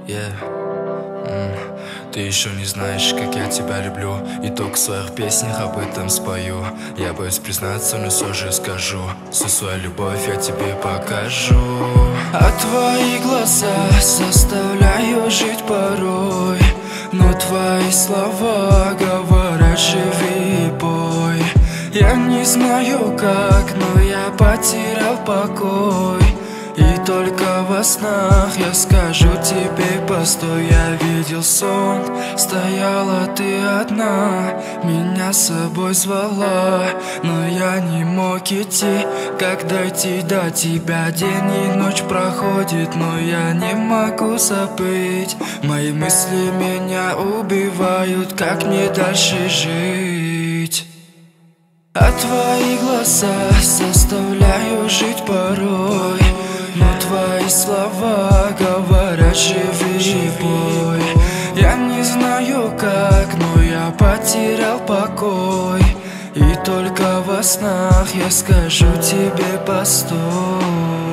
Yeah. Ты еще не знаешь, как я тебя люблю, и только в своих песнях об этом спою. Я боюсь признаться, но все же скажу: всю свою любовь я тебе покажу. А твои глаза заставляют жить порой, но твои слова говорят: живи и пой. Я не знаю как, но я потерял покой, и только во снах я скажу тебе: постой. Я видел сон, стояла ты одна, меня с собой звала, но я не мог идти. Как дойти до тебя? День и ночь проходит, но я не могу забыть. Мои мысли меня убивают, как мне дальше жить? А твои глаза заставляют жить порой, но твои слова говорят: живи и пой. Я не знаю как, но я потерял покой, и только во снах я скажу тебе: постой.